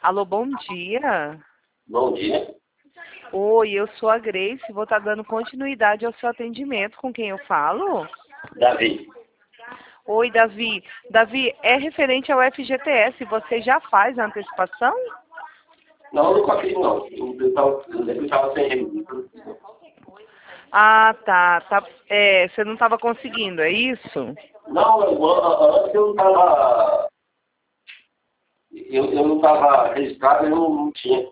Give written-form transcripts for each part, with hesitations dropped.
Alô, bom dia. Bom dia. Oi, eu sou a Grace, vou estar dando continuidade ao seu atendimento. Com quem eu falo? Davi. Oi, Davi. Davi, é referente ao FGTS, você já faz a antecipação? Não, eu nunca fiz, não. Eu estava sem registro. Ah, tá. Você não estava conseguindo, é isso? Não, antes eu não estava... Eu não estava registrado, eu não tinha.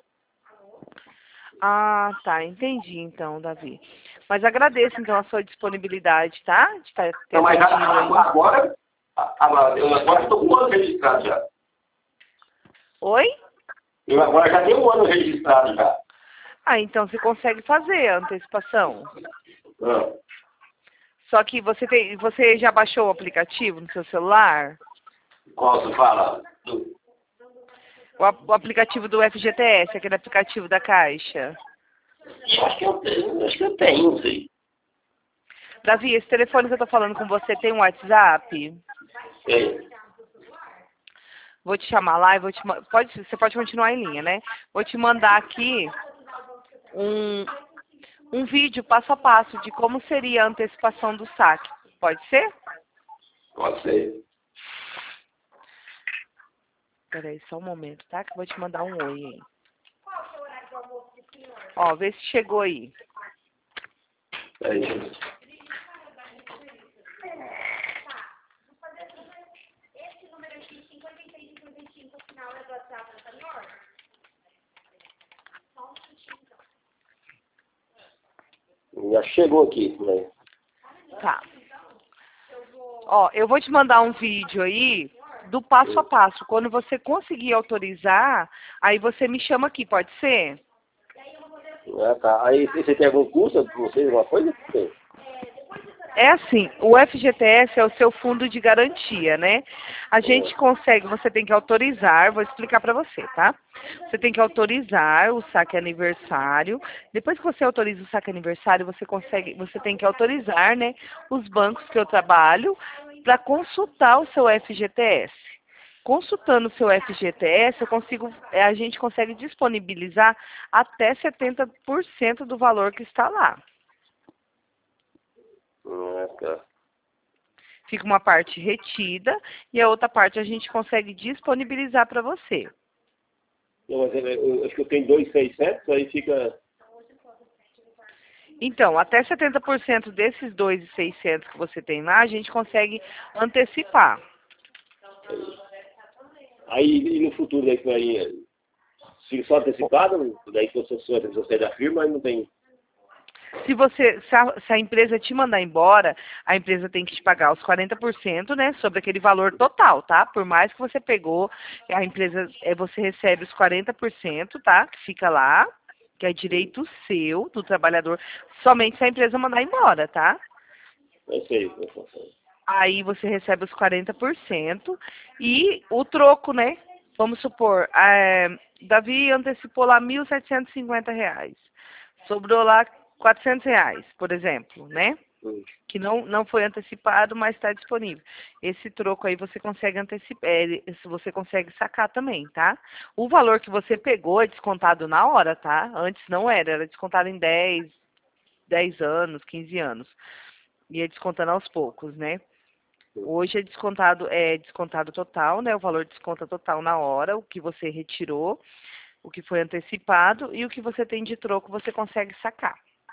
Ah, tá. Entendi, então, Davi. Mas agradeço, então, a sua disponibilidade, tá? De ter Não, mas atendido aí. eu agora estou com um ano registrado já. Oi? Eu agora já tenho um ano registrado já. Ah, então você consegue fazer a antecipação. Ah, Só que você já baixou o aplicativo no seu celular? qual você fala? O aplicativo do FGTS, aquele aplicativo da Caixa. Acho que eu tenho, não sei. Davi, esse telefone que eu tô falando com você tem um WhatsApp? Tem. Vou te chamar lá e você pode continuar em linha, né? Vou te mandar aqui um vídeo passo a passo de como seria a antecipação do saque. Pode ser? Pode ser. Peraí, só um momento, tá? Que eu vou te mandar um oi aí. Ó, vê se chegou aí. Peraí. Já chegou aqui, né? Tá. Ó, eu vou te mandar um vídeo aí do passo a passo. Quando você conseguir autorizar, aí você me chama aqui, pode ser? Ah, tá. Aí você tem algum curso de vocês, alguma coisa? Tem. É assim, o FGTS é o seu fundo de garantia, né? A gente consegue, você tem que autorizar, vou explicar para você, tá? Você tem que autorizar o saque aniversário. Depois que você autoriza o saque aniversário, você tem que autorizar, né, os bancos que eu trabalho para consultar o seu FGTS. Consultando o seu FGTS, a gente consegue disponibilizar até 70% do valor que está lá. Ah, tá. Fica uma parte retida e a outra parte a gente consegue disponibilizar para você. Não, mas eu acho que eu tenho 2.600, aí fica... Então, até 70% desses 2.600 que você tem lá, a gente consegue antecipar. Aí e no futuro daí que vai... Fica só antecipado, daí que eu sou você da firma, aí não tem... Se a empresa te mandar embora, a empresa tem que te pagar os 40%, né, sobre aquele valor total, tá? Por mais que você pegou, a empresa, você recebe os 40%, tá? Que fica lá, que é direito seu, do trabalhador, somente se a empresa mandar embora, tá? Eu sei, eu sei. Aí você recebe os 40% e o troco, né? Vamos supor, Davi antecipou lá R$ 1.750. Sobrou lá R$ 400, por exemplo, né? Que não foi antecipado, mas está disponível. Esse troco aí você consegue antecipar, você consegue sacar também, tá? O valor que você pegou é descontado na hora, tá? Antes não era descontado em 10 anos, 15 anos. Ia descontando aos poucos, né? Hoje é descontado total, né? O valor desconta total na hora, o que você retirou, o que foi antecipado e o que você tem de troco você consegue sacar.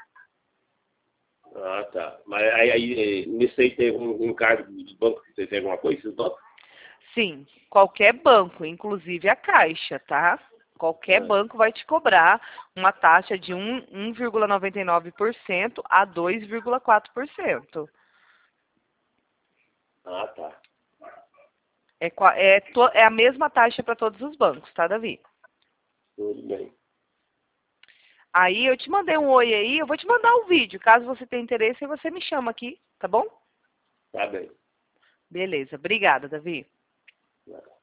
Ah, tá. Mas aí nisso aí tem um cargo do banco, você tem alguma coisa? Vocês botam? Sim, qualquer banco, inclusive a Caixa, tá? Qualquer banco vai te cobrar uma taxa de 1,99% a 2,4%. Ah, tá. É a mesma taxa para todos os bancos, tá, Davi? Tudo bem. Aí eu te mandei um oi aí, eu vou te mandar um vídeo. Caso você tenha interesse, você me chama aqui, tá bom? Tá bem. Beleza. Obrigada, Davi.